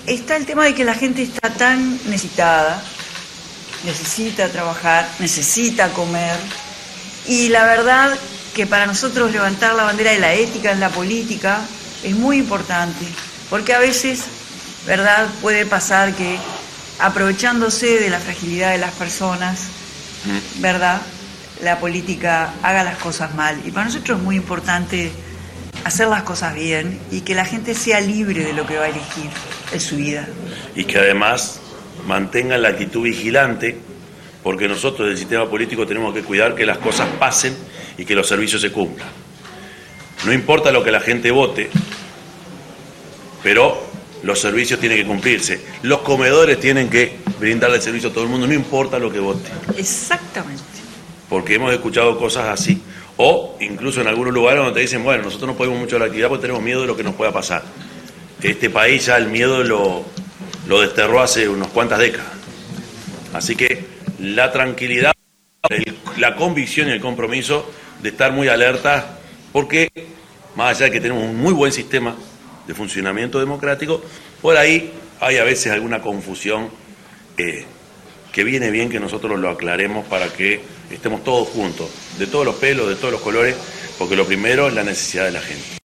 está el tema de que la gente está tan necesitada, necesita trabajar, necesita comer, y la verdad que para nosotros levantar la bandera de la ética en la política es muy importante, porque a veces, ¿verdad?, puede pasar que aprovechándose de la fragilidad de las personas, ¿verdad?, la política haga las cosas mal. Y para nosotros es muy importante hacer las cosas bien y que la gente sea libre de lo que va a elegir en su vida. Y que además mantengan la actitud vigilante, porque nosotros del sistema político tenemos que cuidar que las cosas pasen y que los servicios se cumplan. No importa lo que la gente vote, pero los servicios tienen que cumplirse. Los comedores tienen que brindarle servicio a todo el mundo, no importa lo que vote. Exactamente. Porque hemos escuchado cosas así. O incluso en algunos lugares donde te dicen, bueno, nosotros no podemos mucho a la actividad porque tenemos miedo de lo que nos pueda pasar. Este país ya el miedo lo desterró hace unas cuantas décadas. Así que la tranquilidad, la convicción y el compromiso de estar muy alertas, porque más allá de que tenemos un muy buen sistema de funcionamiento democrático, por ahí hay a veces alguna confusión que viene bien que nosotros lo aclaremos para que estemos todos juntos, de todos los pelos, de todos los colores, porque lo primero es la necesidad de la gente.